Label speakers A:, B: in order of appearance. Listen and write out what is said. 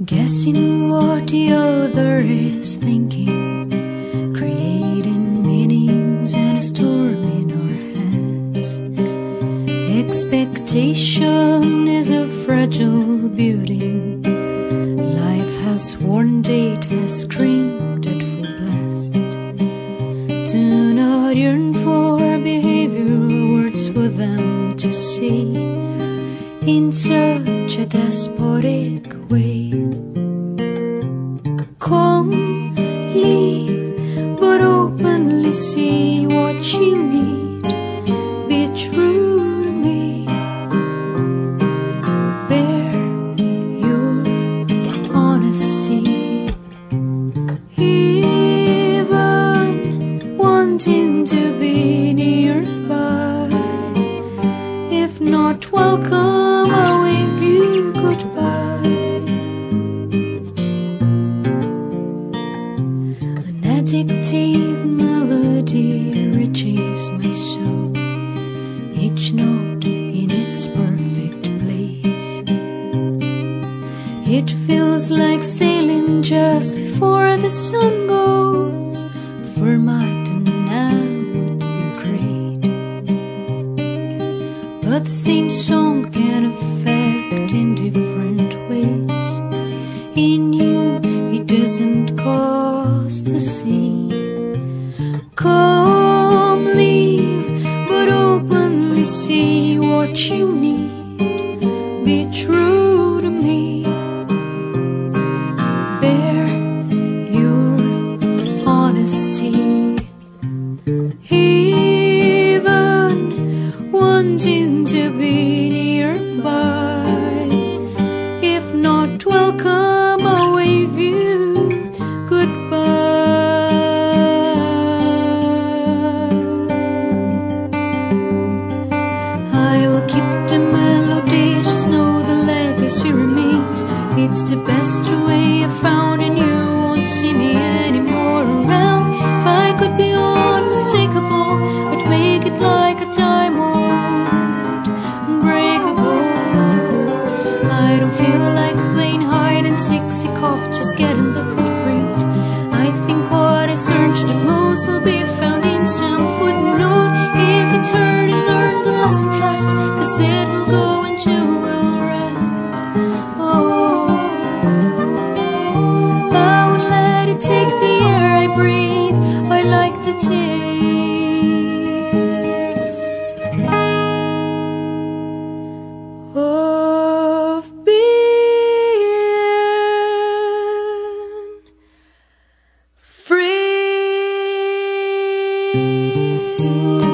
A: Guessing what the other is thinking, creating meanings and a storm in our heads. Expectation is a fragile building. Life has worn, date has screamed at full blast. Do not yearn for behavior, words for them to say in such a despotic way. Come, leave, but openly see what you need. Be true to me. Bear your honesty. Even wanting to be nearby. If not welcome, I'll wave you goodbye. Addictive melody reaches my soul, each note in its perfect place. It feels like sailing just before the sun goes. For my now would be great, but the same song can affect in different ways. In you, it doesn't cost a scene. Come, leave, but openly see what you need. Be true to me. Bear your honesty. Even wanting to be nearby. If not welcome, I'll wave you goodbye. She remains. It's the best way I found, and you won't see me anymore around. If I could be unmistakable, I'd make it like a diamond, unbreakable. I don't feel like playing hide and seek, sick of just getting the footprint. I think what I search the most will be found in some footnote. If it's hurt, I learn the lesson fast, 'cause it will go and you will. Take the air I breathe, I like the taste of being free.